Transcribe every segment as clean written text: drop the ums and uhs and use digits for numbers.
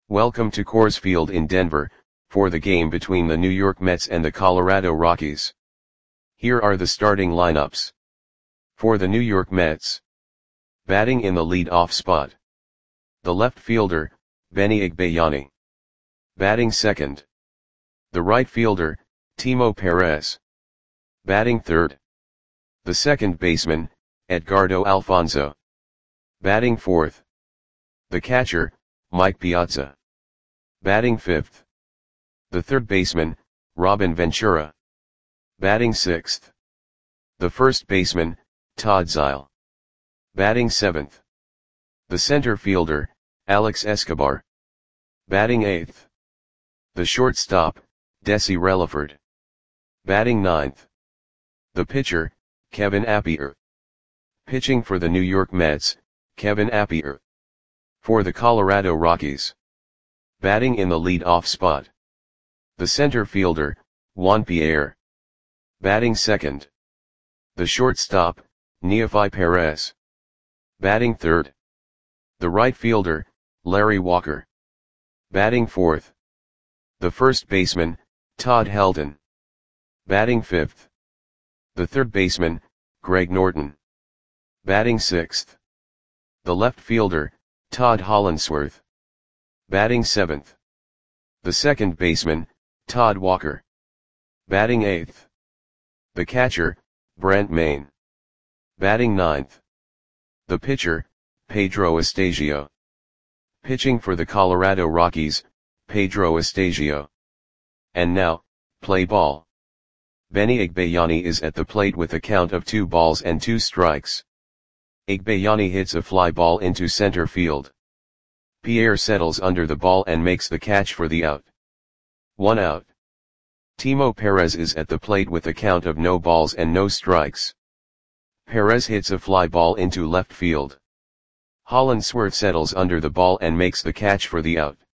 Welcome to Coors Field in Denver, for the game between the New York Mets and the Colorado Rockies. Here are the starting lineups. For the New York Mets. Batting in the lead-off spot. The left fielder, Benny Igbayani. Batting second. The right fielder, Timo Perez. Batting third. The second baseman, Edgardo Alfonzo. Batting fourth. The catcher, Mike Piazza. Batting fifth. The third baseman, Robin Ventura. Batting sixth. The first baseman, Todd Zeile. Batting seventh. The center fielder, Alex Escobar. Batting eighth. The shortstop, Desi Relaford. Batting ninth. The pitcher, Kevin Appier. Pitching for the New York Mets, Kevin Appier. For the Colorado Rockies. Batting in the lead-off spot. The center fielder, Juan Pierre. Batting second. The shortstop, Neefi Perez. Batting third. The right fielder, Larry Walker. Batting fourth. The first baseman, Todd Helton. Batting fifth. The third baseman, Greg Norton. Batting sixth. The left fielder, Todd Hollandsworth. Batting seventh. The second baseman, Todd Walker. Batting eighth. The catcher, Brent Mayne. Batting ninth. The pitcher, Pedro Estasio. Pitching for the Colorado Rockies, Pedro Estasio. And now, play ball. Benny Igbayani is at the plate with a count of 2 balls and 2 strikes. Igbayani hits a fly ball into center field. Pierre settles under the ball and makes the catch for the out. 1 out. Timo Perez is at the plate with a count of no balls and no strikes. Perez hits a fly ball into left field. Hollandsworth settles under the ball and makes the catch for the out.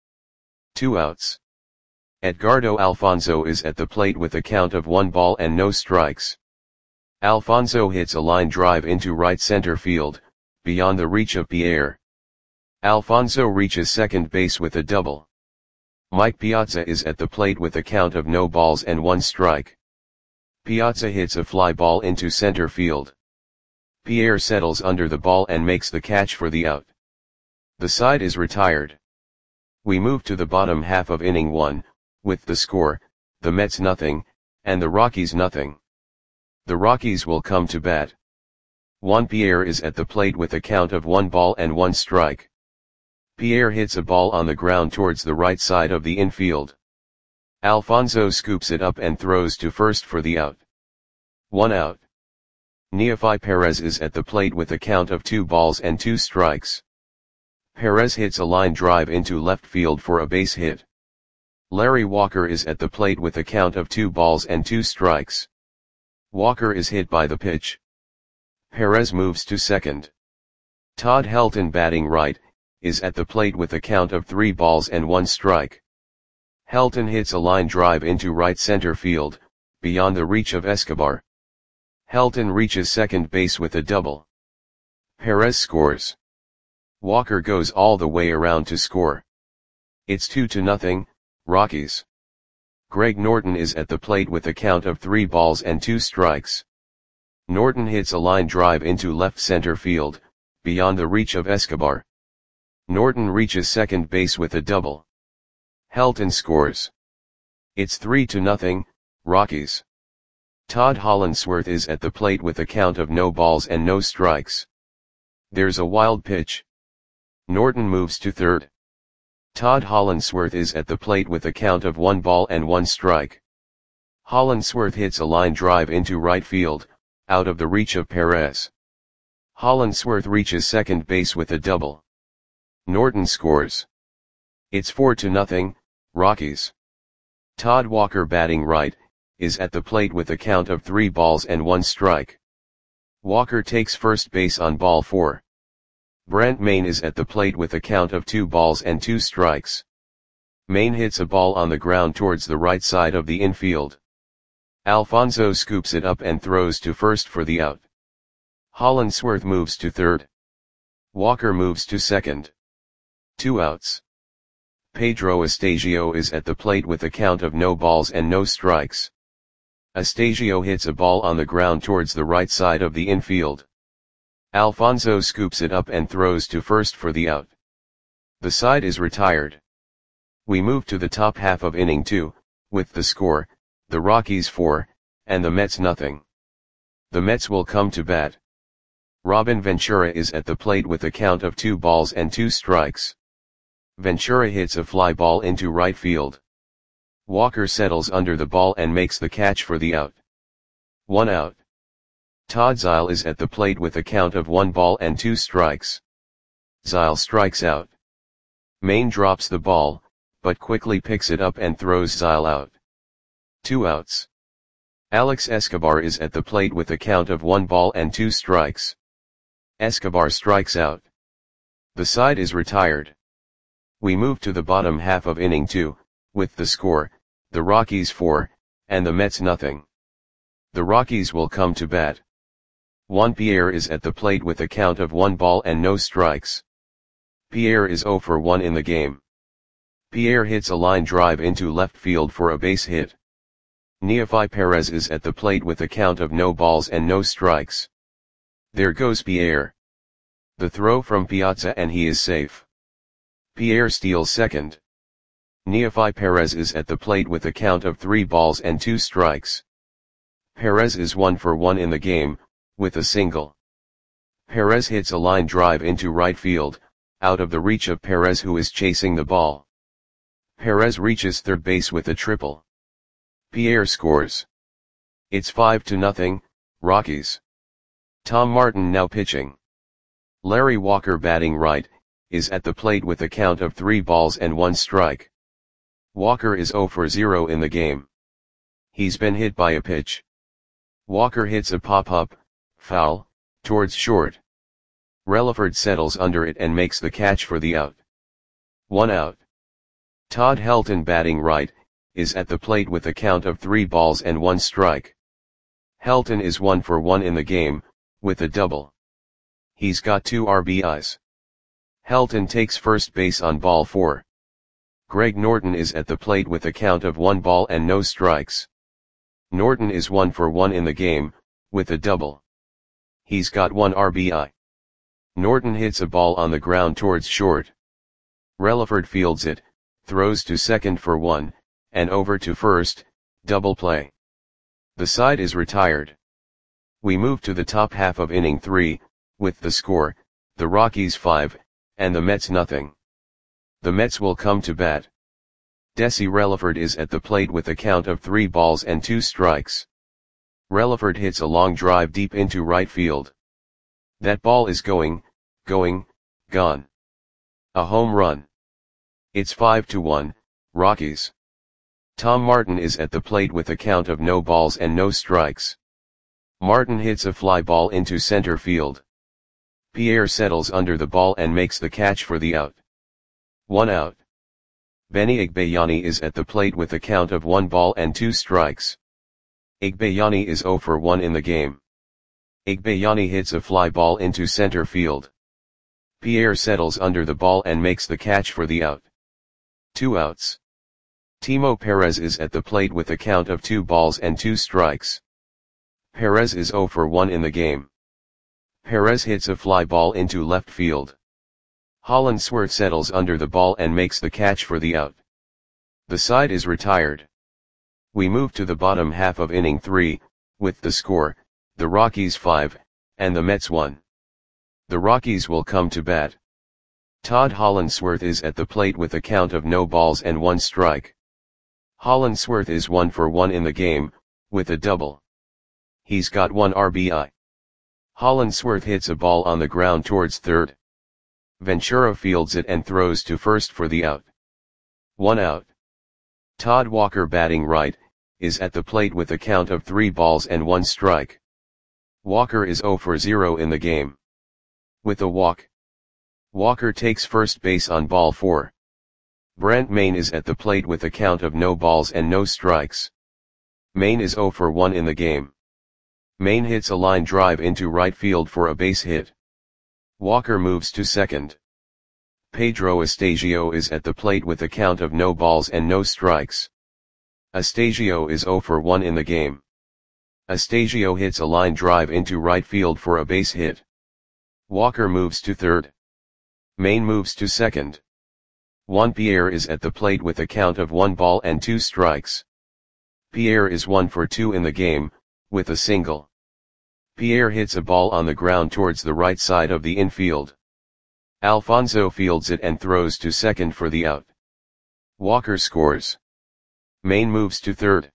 2 outs. Edgardo Alfonzo is at the plate with a count of 1 ball and no strikes. Alfonzo hits a line drive into right center field, beyond the reach of Pierre. Alfonzo reaches second base with a double. Mike Piazza is at the plate with a count of no balls and 1 strike. Piazza hits a fly ball into center field. Pierre settles under the ball and makes the catch for the out. The side is retired. We move to the bottom half of inning 1, with the score, the Mets nothing, and the Rockies nothing. The Rockies will come to bat. Juan Pierre is at the plate with a count of 1 ball and 1 strike. Pierre hits a ball on the ground towards the right side of the infield. Alfonzo scoops it up and throws to first for the out. 1 out. Neefi Perez is at the plate with a count of 2 balls and 2 strikes. Perez hits a line drive into left field for a base hit. Larry Walker is at the plate with a count of 2 balls and 2 strikes. Walker is hit by the pitch. Perez moves to second. Todd Helton, batting right, is at the plate with a count of 3 balls and 1 strike. Helton hits a line drive into right center field, beyond the reach of Escobar. Helton reaches second base with a double. Perez scores. Walker goes all the way around to score. It's 2-0, Rockies. Greg Norton is at the plate with a count of 3 balls and 2 strikes. Norton hits a line drive into left center field, beyond the reach of Escobar. Norton reaches second base with a double. Helton scores. It's 3-0, Rockies. Todd Hollandsworth is at the plate with a count of no balls and no strikes. There's a wild pitch. Norton moves to third. Todd Hollandsworth is at the plate with a count of 1 ball and 1 strike. Hollandsworth hits a line drive into right field, out of the reach of Perez. Hollandsworth reaches second base with a double. Norton scores. It's 4-0, Rockies. Todd Walker, batting right, is at the plate with a count of 3 balls and 1 strike. Walker takes first base on ball 4. Brent Mayne is at the plate with a count of 2 balls and 2 strikes. Mayne hits a ball on the ground towards the right side of the infield. Alfonzo scoops it up and throws to first for the out. Hollandsworth moves to third. Walker moves to second. 2 outs. Pedro Astasio is at the plate with a count of no balls and no strikes. Astasio hits a ball on the ground towards the right side of the infield. Alfonso scoops it up and throws to first for the out. The side is retired. We move to the top half of inning 2, with the score, the Rockies 4, and the Mets nothing. The Mets will come to bat. Robin Ventura is at the plate with a count of 2 balls and 2 strikes. Ventura hits a fly ball into right field. Walker settles under the ball and makes the catch for the out. 1 out. Todd Zeile is at the plate with a count of 1 ball and 2 strikes. Zeile strikes out. Maine drops the ball, but quickly picks it up and throws Zeile out. 2 outs. Alex Escobar is at the plate with a count of 1 ball and 2 strikes. Escobar strikes out. The side is retired. We move to the bottom half of inning 2, with the score, the Rockies 4, and the Mets nothing. The Rockies will come to bat. Juan Pierre is at the plate with a count of 1 ball and no strikes. Pierre is 0 for 1 in the game. Pierre hits a line drive into left field for a base hit. Neofi Perez is at the plate with a count of no balls and no strikes. There goes Pierre. The throw from Piazza and he is safe. Pierre steals second. Neofi Perez is at the plate with a count of 3 balls and 2 strikes. Perez is 1 for 1 in the game, with a single. Perez hits a line drive into right field, out of the reach of Perez who is chasing the ball. Perez reaches third base with a triple. Pierre scores. It's 5-0, Rockies. Tom Martin now pitching. Larry Walker batting right, is at the plate with a count of 3 balls and 1 strike. Walker is 0 for 0 in the game. He's been hit by a pitch. Walker hits a pop-up, foul, towards short. Relaford settles under it and makes the catch for the out. 1 out. Todd Helton batting right, is at the plate with a count of 3 balls and 1 strike. Helton is 1 for 1 in the game, with a double. He's got 2 RBIs. Helton takes first base on ball 4. Greg Norton is at the plate with a count of 1 ball and no strikes. Norton is 1 for 1 in the game, with a double. He's got 1 RBI. Norton hits a ball on the ground towards short. Relaford fields it, throws to second for 1, and over to first, double play. The side is retired. We move to the top half of inning 3, with the score, the Rockies 5, and the Mets nothing. The Mets will come to bat. Desi Relaford is at the plate with a count of 3 balls and 2 strikes. Relaford hits a long drive deep into right field. That ball is gone. A home run. It's 5-1, Rockies. Tom Martin is at the plate with a count of no balls and no strikes. Martin hits a fly ball into center field. Pierre settles under the ball and makes the catch for the out. 1 out. Benny Igbayani is at the plate with a count of 1 ball and 2 strikes. Igbayani is 0 for 1 in the game. Igbayani hits a fly ball into center field. Pierre settles under the ball and makes the catch for the out. 2 outs. Timo Perez is at the plate with a count of 2 balls and 2 strikes. Perez is 0 for 1 in the game. Perez hits a fly ball into left field. Hollandsworth settles under the ball and makes the catch for the out. The side is retired. We move to the bottom half of inning 3, with the score, the Rockies 5, and the Mets 1. The Rockies will come to bat. Todd Hollandsworth is at the plate with a count of no balls and 1 strike. Hollandsworth is 1 for 1 in the game, with a double. He's got 1 RBI. Hollandsworth hits a ball on the ground towards third. Ventura fields it and throws to first for the out. 1 out. Todd Walker batting right, is at the plate with a count of 3 balls and 1 strike. Walker is 0 for 0 in the game. With a walk. Walker takes first base on ball 4. Brent Mayne is at the plate with a count of no balls and no strikes. Mayne is 0 for 1 in the game. Mayne hits a line drive into right field for a base hit. Walker moves to second. Pedro Astasio is at the plate with a count of no balls and no strikes. Astasio is 0 for 1 in the game. Astasio hits a line drive into right field for a base hit. Walker moves to third. Maine moves to second. Juan Pierre is at the plate with a count of 1 ball and 2 strikes. Pierre is 1 for 2 in the game, with a single. Pierre hits a ball on the ground towards the right side of the infield. Alfonso fields it and throws to second for the out. Walker scores. Maine moves to third.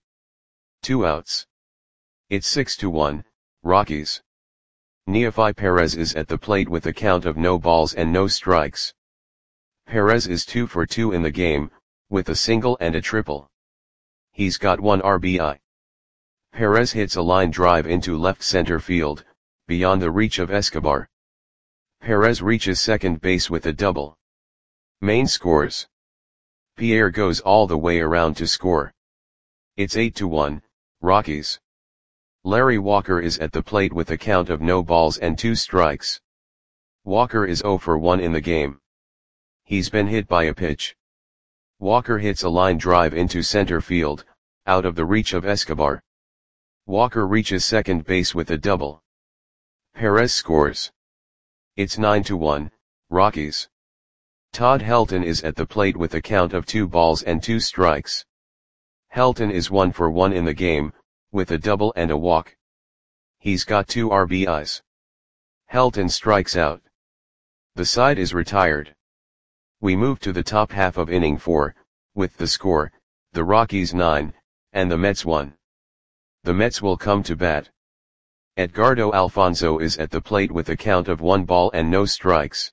2 outs. It's 6-1, Rockies. Neofi Perez is at the plate with a count of no balls and no strikes. Perez is 2 for 2 in the game, with a single and a triple. He's got 1 RBI. Perez hits a line drive into left center field, beyond the reach of Escobar. Perez reaches second base with a double. Maine scores. Pierre goes all the way around to score. It's 8-1, Rockies. Larry Walker is at the plate with a count of no balls and 2 strikes. Walker is 0 for 1 in the game. He's been hit by a pitch. Walker hits a line drive into center field, out of the reach of Escobar. Walker reaches second base with a double. Perez scores. It's 9-1, Rockies. Todd Helton is at the plate with a count of 2 balls and 2 strikes. Helton is 1 for 1 in the game, with a double and a walk. He's got 2 RBIs. Helton strikes out. The side is retired. We move to the top half of inning 4, with the score, the Rockies 9, and the Mets 1. The Mets will come to bat. Edgardo Alfonso is at the plate with a count of 1 ball and no strikes.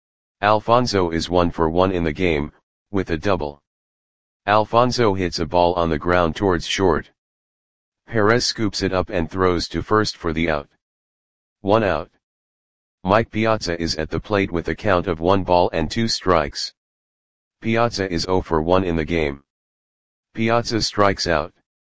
Alfonso is 1 for 1 in the game, with a double. Alfonso hits a ball on the ground towards short. Perez scoops it up and throws to first for the out. 1 out. Mike Piazza is at the plate with a count of 1 ball and 2 strikes. Piazza is 0 for 1 in the game. Piazza strikes out.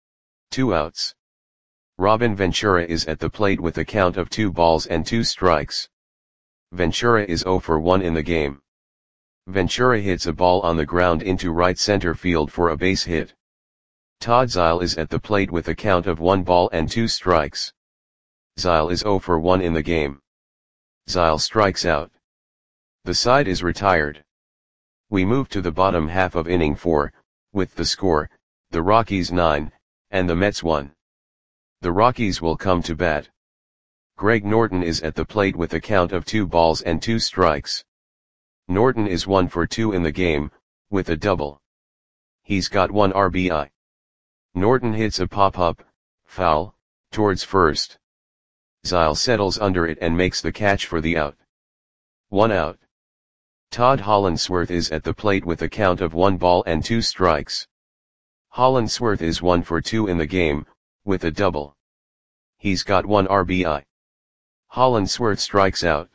2 outs. Robin Ventura is at the plate with a count of 2 balls and 2 strikes. Ventura is 0 for 1 in the game. Ventura hits a ball on the ground into right center field for a base hit. Todd Zeile is at the plate with a count of 1 ball and 2 strikes. Zeile is 0 for 1 in the game. Zeile strikes out. The side is retired. We move to the bottom half of inning 4, with the score, the Rockies 9, and the Mets 1. The Rockies will come to bat. Greg Norton is at the plate with a count of 2 balls and 2 strikes. Norton is 1 for 2 in the game, with a double. He's got 1 RBI. Norton hits a pop-up, foul, towards first. Zeile settles under it and makes the catch for the out. 1 out. Todd Hollandsworth is at the plate with a count of 1 ball and 2 strikes. Hollandsworth is 1 for 2 in the game, with a double. He's got 1 RBI. Hollandsworth strikes out.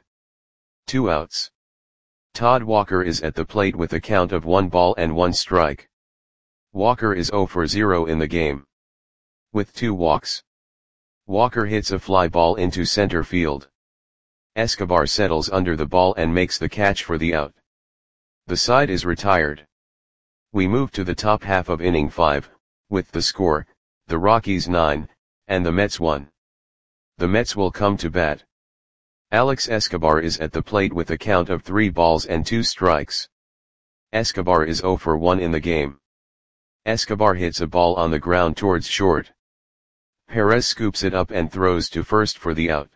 2 outs. Todd Walker is at the plate with a count of 1 ball and 1 strike. Walker is 0 for 0 in the game. With 2 walks. Walker hits a fly ball into center field. Escobar settles under the ball and makes the catch for the out. The side is retired. We move to the top half of inning 5, with the score, the Rockies 9, and the Mets 1. The Mets will come to bat. Alex Escobar is at the plate with a count of 3 balls and 2 strikes. Escobar is 0 for 1 in the game. Escobar hits a ball on the ground towards short. Perez scoops it up and throws to first for the out.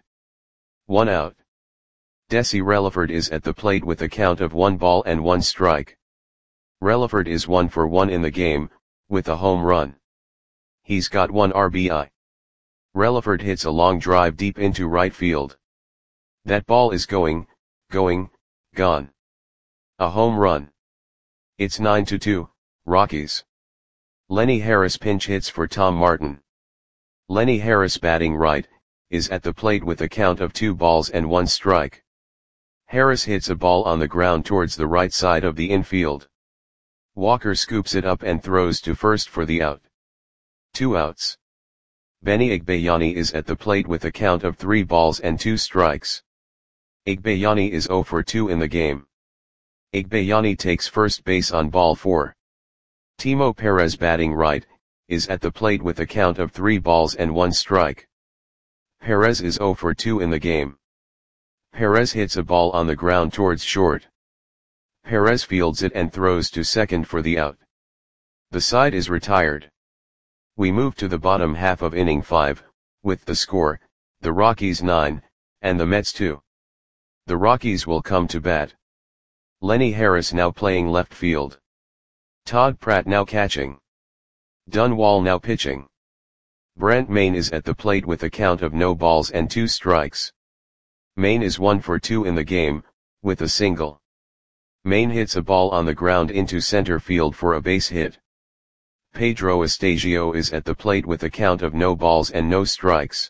1 out. Desi Relaford is at the plate with a count of 1 ball and 1 strike. Relaford is 1 for 1 in the game, with a home run. He's got 1 RBI. Relaford hits a long drive deep into right field. That ball is gone. A home run. It's 9-2, Rockies. Lenny Harris pinch hits for Tom Martin. Lenny Harris, batting right, is at the plate with a count of 2 balls and 1 strike. Harris hits a ball on the ground towards the right side of the infield. Walker scoops it up and throws to first for the out. 2 outs. Benny Igbayani is at the plate with a count of 3 balls and 2 strikes. Igbayani is 0 for 2 in the game. Igbayani takes first base on ball 4. Timo Perez batting right, is at the plate with a count of 3 balls and 1 strike. Perez is 0 for 2 in the game. Perez hits a ball on the ground towards short. Perez fields it and throws to second for the out. The side is retired. We move to the bottom half of inning 5, with the score, the Rockies 9, and the Mets 2. The Rockies will come to bat. Lenny Harris now playing left field. Todd Pratt now catching. Dunwall now pitching. Brent Mayne is at the plate with a count of no balls and 2 strikes. Mayne is 1 for 2 in the game, with a single. Mayne hits a ball on the ground into center field for a base hit. Pedro Astasio is at the plate with a count of no balls and no strikes.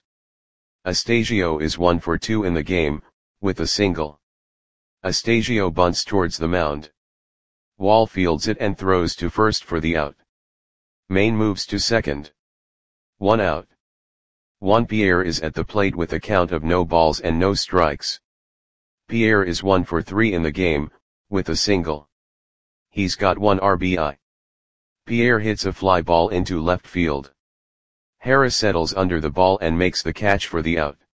Astasio is 1 for 2 in the game, with a single. Astasio bunts towards the mound. Wall fields it and throws to first for the out. Mayne moves to second. 1 out. Juan Pierre is at the plate with a count of no balls and no strikes. Pierre is 1 for 3 in the game, with a single. He's got 1 RBI. Pierre hits a fly ball into left field. Harris settles under the ball and makes the catch for the out.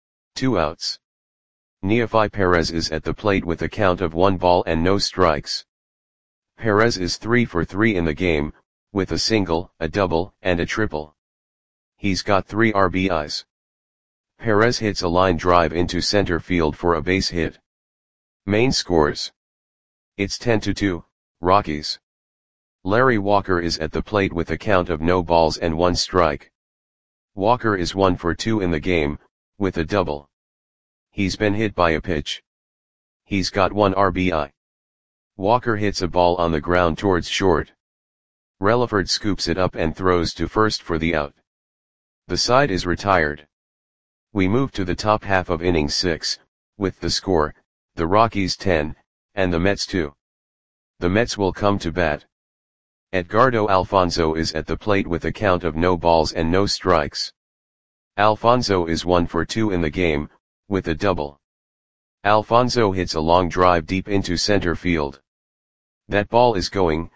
2 outs. Neofi Perez is at the plate with a count of 1 ball and no strikes. Perez is 3 for 3 in the game, with a single, a double, and a triple. He's got 3 RBIs. Perez hits a line drive into center field for a base hit. Mayne scores. It's 10-2, Rockies. Larry Walker is at the plate with a count of no balls and 1 strike. Walker is 1 for 2 in the game, with a double. He's been hit by a pitch. He's got 1 RBI. Walker hits a ball on the ground towards short. Relaford scoops it up and throws to first for the out. The side is retired. We move to the top half of inning 6, with the score, the Rockies 10, and the Mets 2. The Mets will come to bat. Edgardo Alfonzo is at the plate with a count of no balls and no strikes. Alfonzo is 1 for 2 in the game, with a double. Alfonzo hits a long drive deep into center field. That ball is going,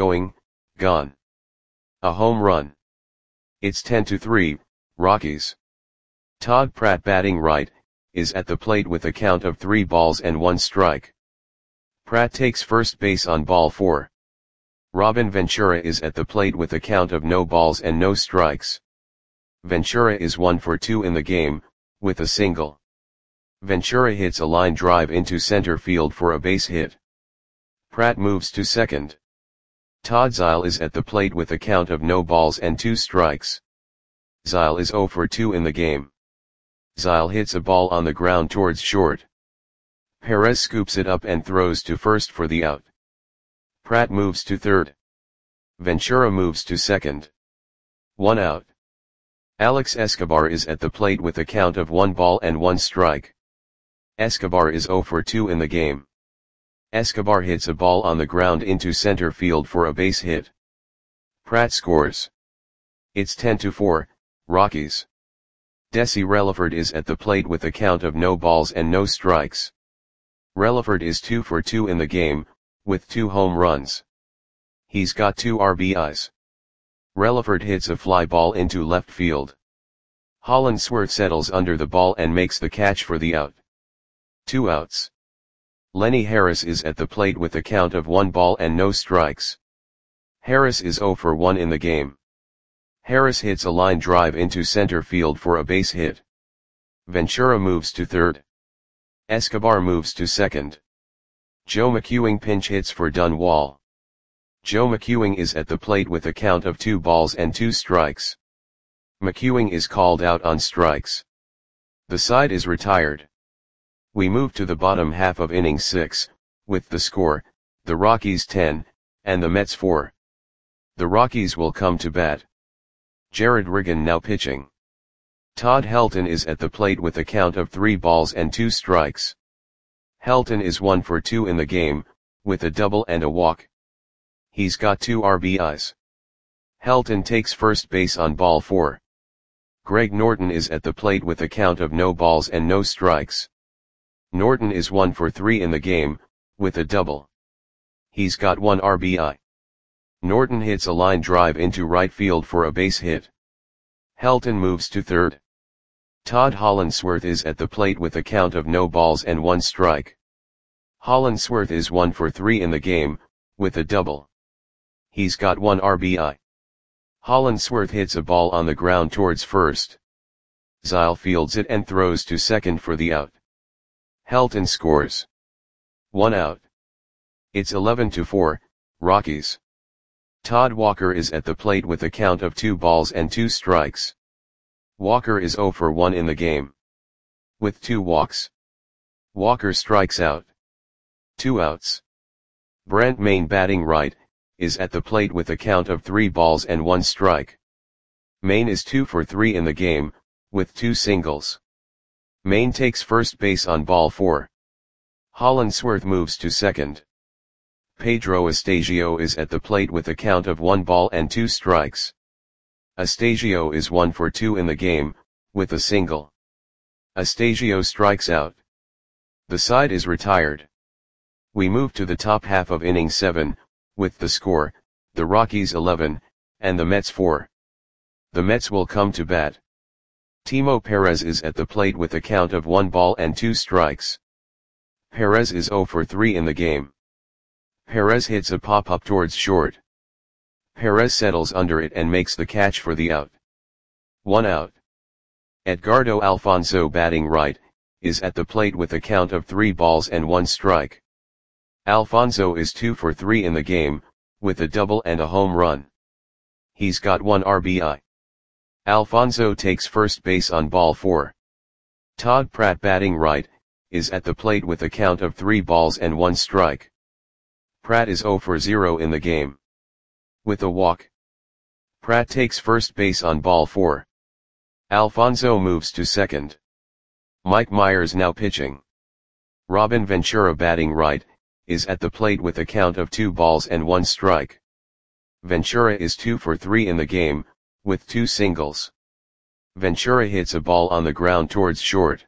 gone. A home run. It's 10-3, Rockies. Todd Pratt batting right, is at the plate with a count of 3 balls and 1 strike. Pratt takes first base on ball 4. Robin Ventura is at the plate with a count of no balls and no strikes. Ventura is 1 for 2 in the game, with a single. Ventura hits a line drive into center field for a base hit. Pratt moves to second. Todd Zeile is at the plate with a count of no balls and 2 strikes. Zeile is 0 for 2 in the game. Zeile hits a ball on the ground towards short. Perez scoops it up and throws to first for the out. Pratt moves to third. Ventura moves to second. 1 out. Alex Escobar is at the plate with a count of 1 ball and 1 strike. Escobar is 0 for 2 in the game. Escobar hits a ball on the ground into center field for a base hit. Pratt scores. It's 10-4, Rockies. Desi Relaford is at the plate with a count of no balls and no strikes. Relaford is 2 for 2 in the game, with 2 home runs. He's got 2 RBIs. Relaford hits a fly ball into left field. Hollandsworth settles under the ball and makes the catch for the out. 2 outs. Lenny Harris is at the plate with a count of 1 ball and no strikes. Harris is 0 for 1 in the game. Harris hits a line drive into center field for a base hit. Ventura moves to third. Escobar moves to second. Joe McEwing pinch hits for Dunwall. Joe McEwing is at the plate with a count of 2 balls and 2 strikes. McEwing is called out on strikes. The side is retired. We move to the bottom half of inning 6, with the score, the Rockies 10, and the Mets 4. The Rockies will come to bat. Jared Riggin now pitching. Todd Helton is at the plate with a count of 3 balls and 2 strikes. Helton is 1 for 2 in the game, with a double and a walk. He's got 2 RBIs. Helton takes first base on ball 4. Greg Norton is at the plate with a count of no balls and no strikes. Norton is 1 for 3 in the game, with a double. He's got 1 RBI. Norton hits a line drive into right field for a base hit. Helton moves to third. Todd Hollandsworth is at the plate with a count of no balls and 1 strike. Hollandsworth is 1 for 3 in the game, with a double. He's got 1 RBI. Hollandsworth hits a ball on the ground towards first. Zile fields it and throws to second for the out. Helton scores. 1 out. It's 11-4, Rockies. Todd Walker is at the plate with a count of 2 balls and 2 strikes. Walker is 0 for 1 in the game. With 2 walks. Walker strikes out. 2 outs. Brent Mayne batting right, is at the plate with a count of 3 balls and 1 strike. Mayne is 2 for 3 in the game, with 2 singles. Mayne takes first base on ball 4. Hollandsworth moves to second. Pedro Astasio is at the plate with a count of 1 ball and 2 strikes. Astasio is 1 for 2 in the game, with a single. Astasio strikes out. The side is retired. We move to the top half of inning 7, with the score, the Rockies 11, and the Mets 4. The Mets will come to bat. Timo Perez is at the plate with a count of 1 ball and 2 strikes. Perez is 0 for 3 in the game. Perez hits a pop-up towards short. Perez settles under it and makes the catch for the out. 1 out. Edgardo Alfonso batting right, is at the plate with a count of 3 balls and 1 strike. Alfonso is 2 for 3 in the game, with a double and a home run. He's got 1 RBI. Alfonso takes first base on ball 4. Todd Pratt batting right, is at the plate with a count of 3 balls and 1 strike. Pratt is 0 for 0 in the game. With a walk. Pratt takes first base on ball 4. Alfonso moves to second. Mike Myers now pitching. Robin Ventura batting right, is at the plate with a count of 2 balls and 1 strike. Ventura is 2 for 3 in the game, with 2 singles. Ventura hits a ball on the ground towards short.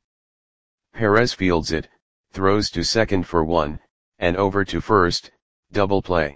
Perez fields it, throws to second for 1, and over to first, double play.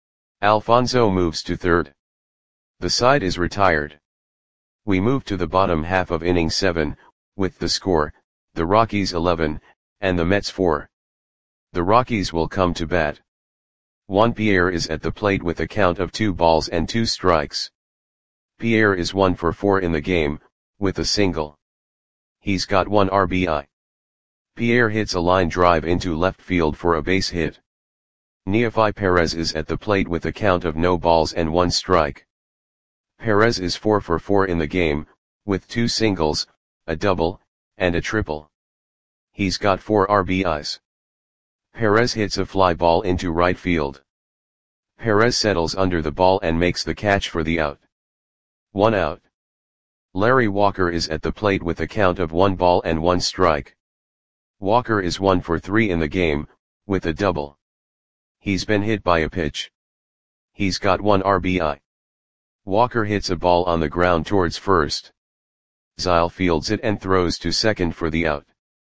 Alfonso moves to third. The side is retired. We move to the bottom half of inning 7, with the score, the Rockies 11, and the Mets 4. The Rockies will come to bat. Juan Pierre is at the plate with a count of 2 balls and 2 strikes. Pierre is 1 for 4 in the game, with a single. He's got 1 RBI. Pierre hits a line drive into left field for a base hit. Neofi Perez is at the plate with a count of no balls and 1 strike. Perez is 4 for 4 in the game, with 2 singles, a double, and a triple. He's got 4 RBIs. Perez hits a fly ball into right field. Perez settles under the ball and makes the catch for the out. 1 out. Larry Walker is at the plate with a count of 1 ball and 1 strike. Walker is 1 for 3 in the game, with a double. He's been hit by a pitch. He's got 1 RBI. Walker hits a ball on the ground towards first. Zile fields it and throws to second for the out.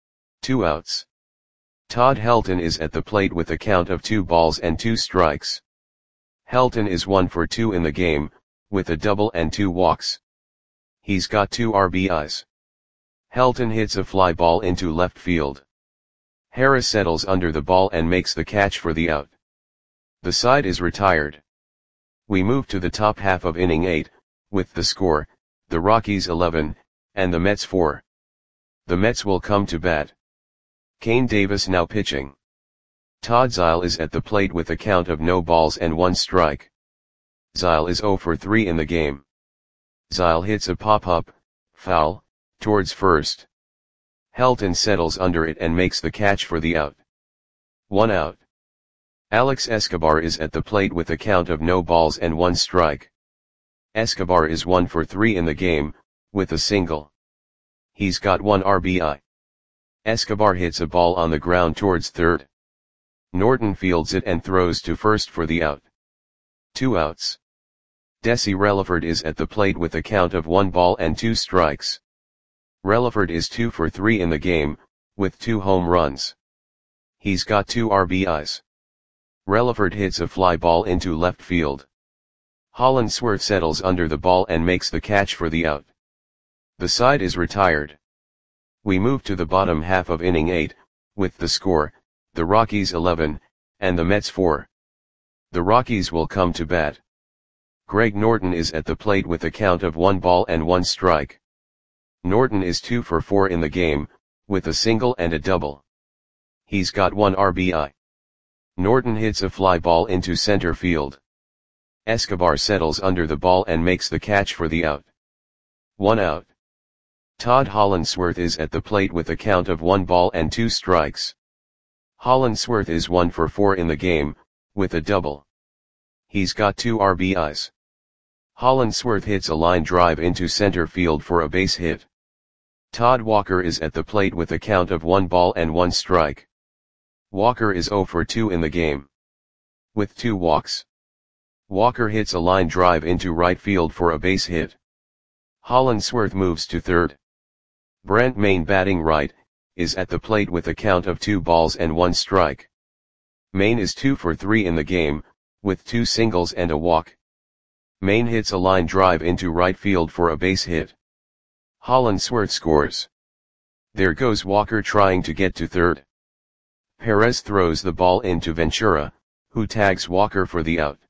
2 outs. Todd Helton is at the plate with a count of 2 balls and 2 strikes. Helton is 1 for 2 in the game, with a double and 2 walks. He's got 2 RBIs. Helton hits a fly ball into left field. Harris settles under the ball and makes the catch for the out. The side is retired. We move to the top half of inning 8, with the score, the Rockies 11, and the Mets 4. The Mets will come to bat. Kane Davis now pitching. Todd Zile is at the plate with a count of no balls and 1 strike. Zile is 0 for 3 in the game. Zile hits a pop-up, foul, towards first. Helton settles under it and makes the catch for the out. 1 out. Alex Escobar is at the plate with a count of no balls and 1 strike. Escobar is 1 for 3 in the game, with a single. He's got 1 RBI. Escobar hits a ball on the ground towards third. Norton fields it and throws to first for the out. 2 outs. Desi Relaford is at the plate with a count of 1 ball and 2 strikes. Relaford is 2 for 3 in the game, with 2 home runs. He's got 2 RBIs. Relaford hits a fly ball into left field. Hollandsworth settles under the ball and makes the catch for the out. The side is retired. We move to the bottom half of inning 8, with the score, the Rockies 11, and the Mets 4. The Rockies will come to bat. Greg Norton is at the plate with a count of 1 ball and 1 strike. Norton is 2 for 4 in the game, with a single and a double. He's got 1 RBI. Norton hits a fly ball into center field. Escobar settles under the ball and makes the catch for the out. 1 out. Todd Hollandsworth is at the plate with a count of 1 ball and 2 strikes. Hollandsworth is 1 for 4 in the game, with a double. He's got 2 RBIs. Hollandsworth hits a line drive into center field for a base hit. Todd Walker is at the plate with a count of 1 ball and 1 strike. Walker is 0 for 2 in the game, with 2 walks. Walker hits a line drive into right field for a base hit. Hollandsworth moves to third. Brent Mayne, batting right, is at the plate with a count of 2 balls and 1 strike. Mayne is 2 for 3 in the game, with 2 singles and a walk. Mayne hits a line drive into right field for a base hit. Hollandsworth scores. There goes Walker trying to get to third. Perez throws the ball into Ventura, who tags Walker for the out.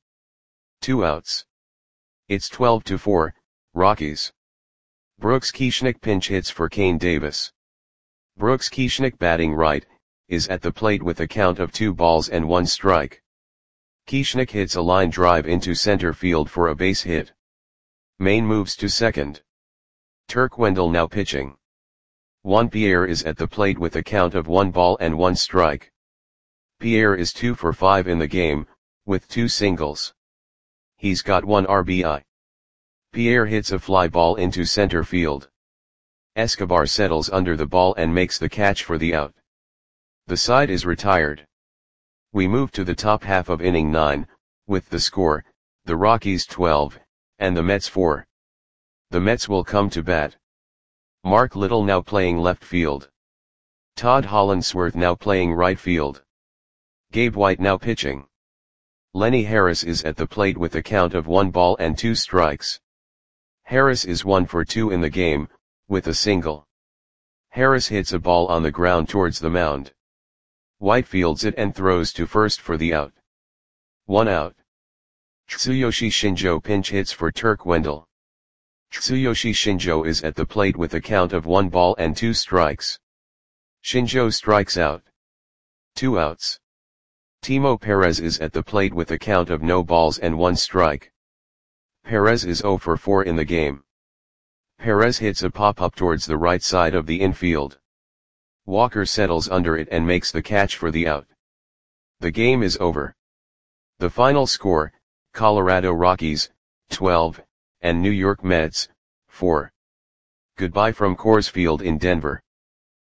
2 outs. It's 12-4, Rockies. Brooks Keichnick pinch hits for Kane Davis. Brooks Keichnick, batting right, is at the plate with a count of 2 balls and 1 strike. Keichnick hits a line drive into center field for a base hit. Mayne moves to second. Turk Wendell now pitching. Juan Pierre is at the plate with a count of 1 ball and 1 strike. Pierre is 2 for 5 in the game, with 2 singles. He's got 1 RBI. Pierre hits a fly ball into center field. Escobar settles under the ball and makes the catch for the out. The side is retired. We move to the top half of inning 9, with the score, the Rockies 12, and the Mets 4. The Mets will come to bat. Mark Little now playing left field. Todd Hollandsworth now playing right field. Gabe White now pitching. Lenny Harris is at the plate with a count of 1 ball and 2 strikes. Harris is 1 for 2 in the game, with a single. Harris hits a ball on the ground towards the mound. White fields it and throws to first for the out. 1 out. Tsuyoshi Shinjo pinch hits for Turk Wendell. Tsuyoshi Shinjo is at the plate with a count of 1 ball and 2 strikes. Shinjo strikes out. 2 outs. Timo Perez is at the plate with a count of no balls and 1 strike. Perez is 0 for 4 in the game. Perez hits a pop-up towards the right side of the infield. Walker settles under it and makes the catch for the out. The game is over. The final score, Colorado Rockies, 12, and New York Mets, 4. Goodbye from Coors Field in Denver.